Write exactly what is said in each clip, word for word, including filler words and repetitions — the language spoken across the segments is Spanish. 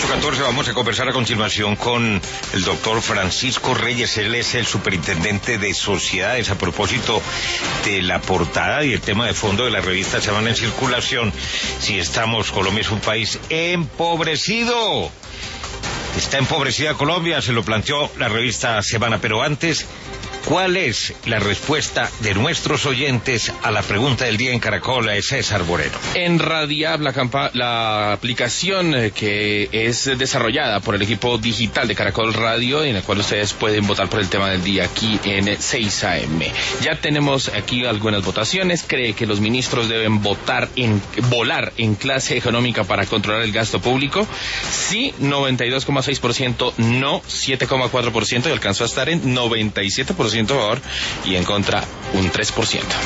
ocho catorce vamos a conversar a continuación con el doctor Francisco Reyes. Él es el superintendente de sociedades. A propósito de la portada y el tema de fondo de la revista Semana en Circulación, si estamos, Colombia es un país empobrecido. Está empobrecida Colombia, se lo planteó la revista Semana, pero antes, ¿cuál es la respuesta de nuestros oyentes a la pregunta del día en Caracol? Es César Moreno. En Radiab, la, campa- la aplicación que es desarrollada por el equipo digital de Caracol Radio, en la cual ustedes pueden votar por el tema del día aquí en seis A M. Ya tenemos aquí algunas votaciones. ¿Cree que los ministros deben votar en volar en clase económica para controlar el gasto público? Sí, noventa y dos coma seis por ciento, no, siete coma cuatro por ciento, y alcanzó a estar en noventa y siete por ciento a favor y en contra un tres por ciento.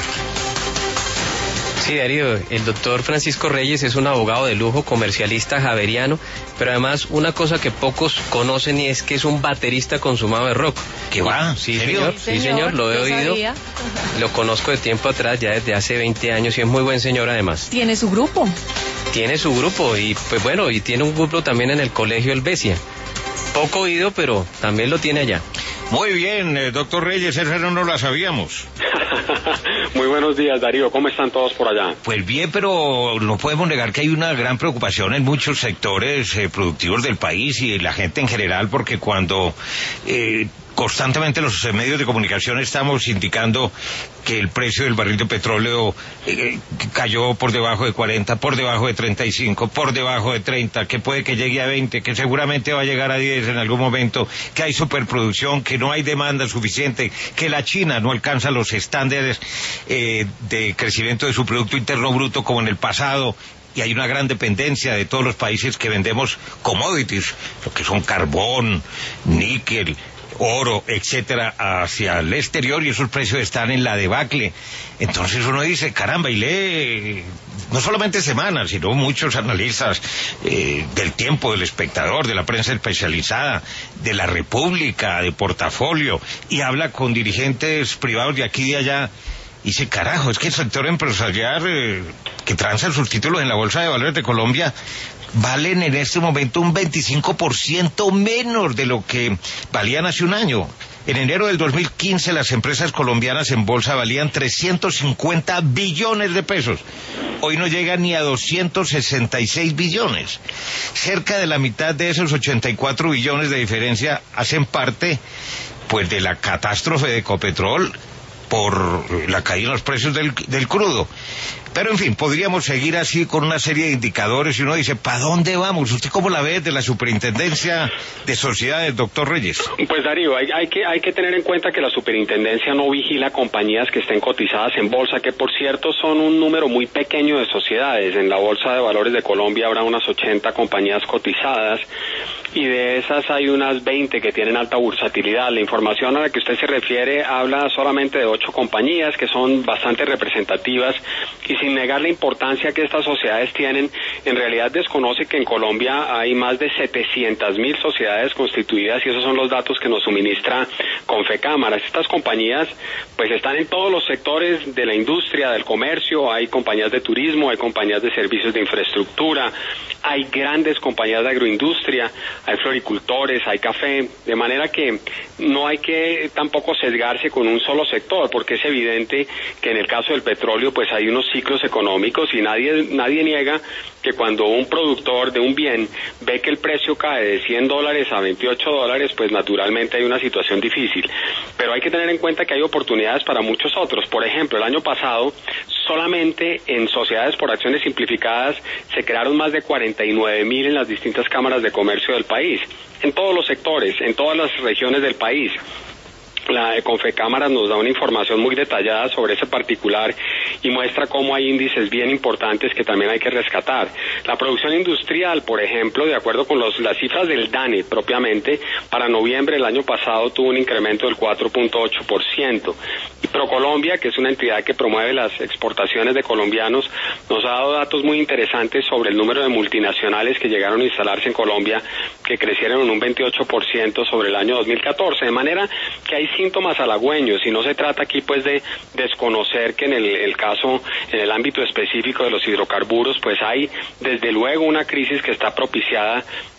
Sí, Darío, el doctor Francisco Reyes es un abogado de lujo, comercialista javeriano, pero además una cosa que pocos conocen y es que es un baterista consumado de rock. ¿Qué va? Sí, señor, sí, señor, señor, lo he oído, sabía. Lo conozco de tiempo atrás, ya desde hace veinte años, y es muy buen señor además. ¿Tiene su grupo? Tiene su grupo, y pues bueno, y tiene un grupo también en el Colegio Helvecia. Poco oído, pero también lo tiene allá. Muy bien, eh, doctor Reyes, esa no la sabíamos. Muy buenos días, Darío, ¿cómo están todos por allá? Pues bien, pero no podemos negar que hay una gran preocupación en muchos sectores eh, productivos del país y la gente en general, porque cuando eh, constantemente los medios de comunicación estamos indicando que el precio del barril de petróleo eh, cayó por debajo de cuarenta, por debajo de treinta y cinco, por debajo de treinta, que puede que llegue a veinte, que seguramente va a llegar a diez en algún momento, que hay superproducción, que no hay demanda suficiente, que la China no alcanza los estándares eh, de crecimiento de su Producto Interno Bruto como en el pasado, y hay una gran dependencia de todos los países que vendemos commodities, lo que son carbón, níquel, oro, etcétera, hacia el exterior, y esos precios están en la debacle. Entonces uno dice, caramba, y lee no solamente Semana, sino muchos analistas eh, del Tiempo, del Espectador, de la prensa especializada, de la República, de Portafolio, y habla con dirigentes privados de aquí y de allá, y dice, carajo, es que el sector empresarial eh, que transa sus títulos en la Bolsa de Valores de Colombia valen en este momento un veinticinco por ciento menos de lo que valían hace un año. En enero del dos mil quince las empresas colombianas en bolsa valían trescientos cincuenta billones de pesos. Hoy no llegan ni a doscientos sesenta y seis billones. Cerca de la mitad de esos ochenta y cuatro billones de diferencia hacen parte, pues, de la catástrofe de Ecopetrol por la caída en los precios del, del crudo. Pero en fin, podríamos seguir así con una serie de indicadores y uno dice, ¿para dónde vamos? ¿Usted cómo la ve de la Superintendencia de Sociedades, doctor Reyes? Pues Darío, hay, hay, que, hay que tener en cuenta que la Superintendencia no vigila compañías que estén cotizadas en bolsa, que por cierto son un número muy pequeño de sociedades. En la Bolsa de Valores de Colombia habrá unas ochenta compañías cotizadas, y de esas hay unas veinte que tienen alta bursatilidad. La información a la que usted se refiere habla solamente de ocho compañías que son bastante representativas, y sin negar la importancia que estas sociedades tienen, en realidad desconoce que en Colombia hay más de setecientas mil sociedades constituidas, y esos son los datos que nos suministra Confecámaras. Estas compañías pues están en todos los sectores de la industria, del comercio, hay compañías de turismo, hay compañías de servicios de infraestructura, hay grandes compañías de agroindustria, hay floricultores, hay café, de manera que no hay que tampoco sesgarse con un solo sector, porque es evidente que en el caso del petróleo pues hay unos ciclos económicos, y nadie nadie niega que cuando un productor de un bien ve que el precio cae de cien dólares a veintiocho dólares, pues naturalmente hay una situación difícil. Pero hay que tener en cuenta que hay oportunidades para muchos otros. Por ejemplo, el año pasado, solamente en sociedades por acciones simplificadas se crearon más de cuarenta y nueve mil en las distintas cámaras de comercio del país, en todos los sectores, en todas las regiones del país. La Confecámaras nos da una información muy detallada sobre ese particular y muestra cómo hay índices bien importantes que también hay que rescatar. La producción industrial, por ejemplo, de acuerdo con los, las cifras del DANE propiamente, para noviembre del año pasado tuvo un incremento del cuatro punto ocho por ciento. Y Procolombia, que es una entidad que promueve las exportaciones de colombianos, nos ha dado datos muy interesantes sobre el número de multinacionales que llegaron a instalarse en Colombia, que crecieron en un veintiocho por ciento sobre el año dos mil catorce, de manera que hay síntomas halagüeños, y no se trata aquí pues de desconocer que en el, el caso, en el ámbito específico de los hidrocarburos, pues hay desde luego una crisis que está propiciada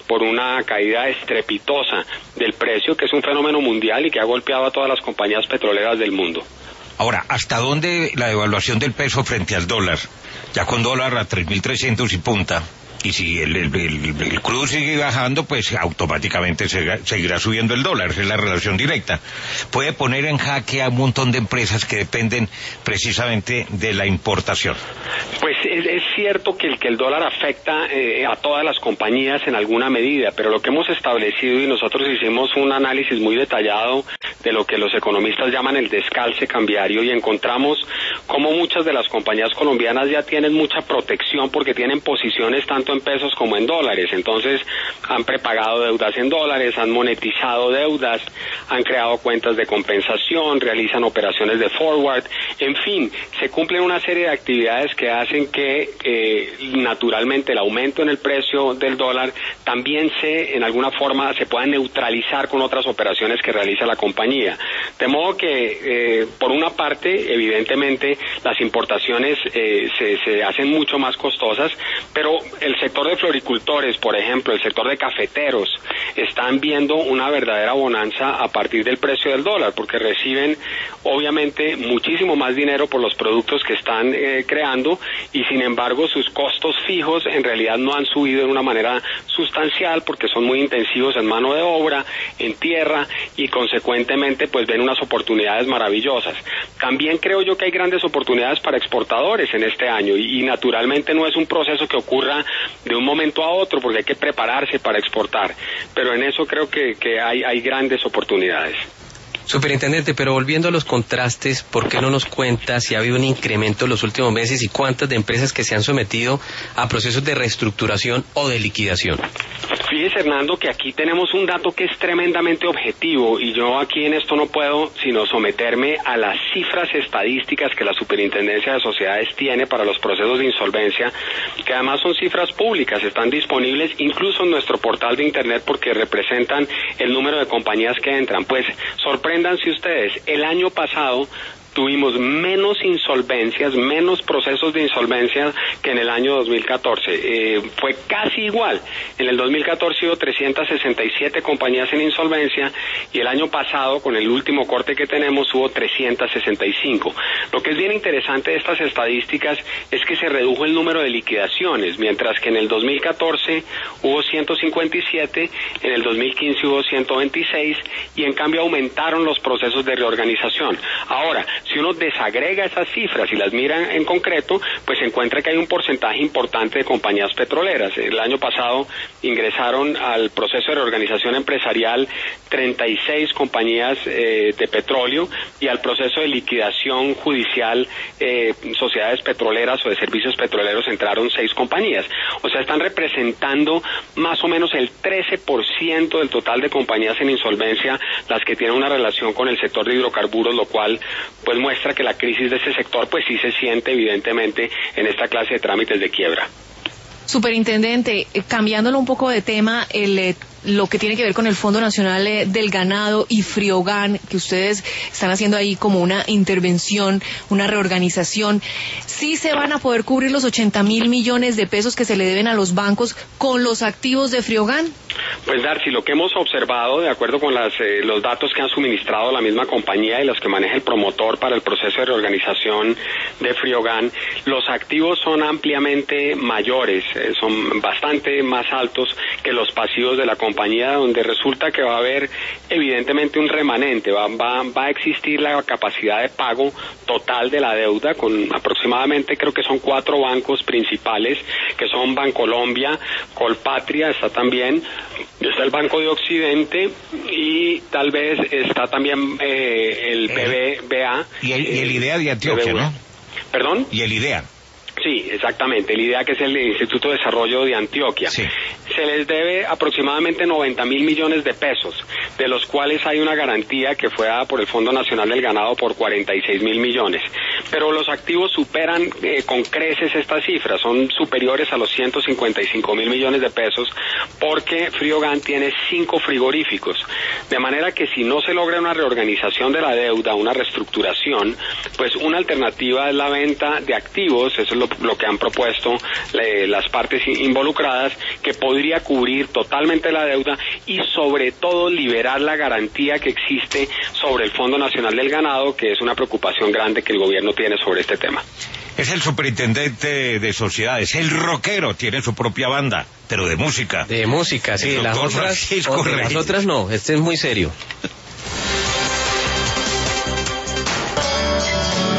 por una caída estrepitosa del precio, que es un fenómeno mundial y que ha golpeado a todas las compañías petroleras del mundo. Ahora, ¿hasta dónde la devaluación del peso frente al dólar? Ya con dólar a tres mil trescientos y punta. Y si el, el, el, el crudo sigue bajando, pues automáticamente se, seguirá subiendo el dólar, es la relación directa. Puede poner en jaque a un montón de empresas que dependen precisamente de la importación. Pues es, es cierto que el, que el dólar afecta eh, a todas las compañías en alguna medida, pero lo que hemos establecido, y nosotros hicimos un análisis muy detallado de lo que los economistas llaman el descalce cambiario, y encontramos cómo muchas de las compañías colombianas ya tienen mucha protección porque tienen posiciones tanto en pesos como en dólares. Entonces han prepagado deudas en dólares, han monetizado deudas, han creado cuentas de compensación, realizan operaciones de forward, en fin, se cumplen una serie de actividades que hacen que eh, naturalmente el aumento en el precio del dólar también se, en alguna forma, se pueda neutralizar con otras operaciones que realiza la compañía. De modo que, eh, por una parte, evidentemente, las importaciones eh, se, se hacen mucho más costosas, pero el sector de floricultores, por ejemplo, el sector de cafeteros, están viendo una verdadera bonanza a partir del precio del dólar, porque reciben, obviamente, muchísimo más dinero por los productos que están eh, creando, y sin embargo sus costos fijos en realidad no han subido de una manera sustancial, porque son muy intensivos en mano de obra, en tierra, y consecuentemente pues ven unas oportunidades maravillosas. También creo yo que hay grandes oportunidades para exportadores en este año, y, y naturalmente no es un proceso que ocurra de un momento a otro, porque hay que prepararse para exportar, pero en eso creo que, que hay, hay grandes oportunidades. Superintendente, pero volviendo a los contrastes, ¿por qué no nos cuenta si ha habido un incremento en los últimos meses y cuántas de empresas que se han sometido a procesos de reestructuración o de liquidación? Fíjese, Hernando, que aquí tenemos un dato que es tremendamente objetivo, y yo aquí en esto no puedo sino someterme a las cifras estadísticas que la Superintendencia de Sociedades tiene para los procesos de insolvencia, que además son cifras públicas, están disponibles incluso en nuestro portal de internet porque representan el número de compañías que entran. Pues sorpréndanse ustedes, el año pasado tuvimos menos insolvencias, menos procesos de insolvencia que en el año dos mil catorce. Eh, fue casi igual. En el dos mil catorce hubo trescientas sesenta y siete compañías en insolvencia, y el año pasado, con el último corte que tenemos, hubo trescientas sesenta y cinco. Lo que es bien interesante de estas estadísticas es que se redujo el número de liquidaciones, mientras que en el dos mil catorce hubo ciento cincuenta y siete, en el dos mil quince hubo ciento veintiséis, y en cambio aumentaron los procesos de reorganización. Ahora, si uno desagrega esas cifras y las mira en concreto, pues se encuentra que hay un porcentaje importante de compañías petroleras. El año pasado ingresaron al proceso de reorganización empresarial treinta y seis compañías eh, de petróleo, y al proceso de liquidación judicial eh, sociedades petroleras o de servicios petroleros entraron seis compañías. O sea, están representando más o menos el trece por ciento del total de compañías en insolvencia las que tienen una relación con el sector de hidrocarburos, lo cual pues muestra que la crisis de ese sector pues sí se siente evidentemente en esta clase de trámites de quiebra. Superintendente, cambiándolo un poco de tema, el, eh, lo que tiene que ver con el Fondo Nacional eh, del Ganado y Friogan, que ustedes están haciendo ahí como una intervención, una reorganización, ¿sí se van a poder cubrir los ochenta mil millones de pesos que se le deben a los bancos con los activos de Friogan? Pues Darcy, lo que hemos observado, de acuerdo con las, eh, los datos que han suministrado la misma compañía y los que maneja el promotor para el proceso de reorganización de Friogan, los activos son ampliamente mayores, eh, son bastante más altos que los pasivos de la compañía, donde resulta que va a haber evidentemente un remanente, va, va, va a existir la capacidad de pago total de la deuda con aproximadamente, creo que son cuatro bancos principales, que son Bancolombia, Colpatria, está también, está el Banco de Occidente, y tal vez está también eh, el B B V A. Y el, y el IDEA de Antioquia, ¿no? ¿Perdón? Y el IDEA. Sí, exactamente, el IDEA, que es el Instituto de Desarrollo de Antioquia. Sí. Se les debe aproximadamente noventa mil millones de pesos, de los cuales hay una garantía que fue dada por el Fondo Nacional del Ganado por cuarenta y seis mil millones. Pero los activos superan eh, con creces estas cifras, son superiores a los ciento cincuenta y cinco mil millones de pesos, porque Friogan tiene cinco frigoríficos. De manera que si no se logra una reorganización de la deuda, una reestructuración, pues una alternativa es la venta de activos, eso es lo, lo que han propuesto le, las partes involucradas, que podría cubrir totalmente la deuda y sobre todo liberar la garantía que existe sobre el Fondo Nacional del Ganado, que es una preocupación grande que el gobierno tiene sobre este tema. Es el superintendente de sociedades, el rockero, tiene su propia banda, pero de música. De música, sí, las otras, o, las otras no, este es muy serio.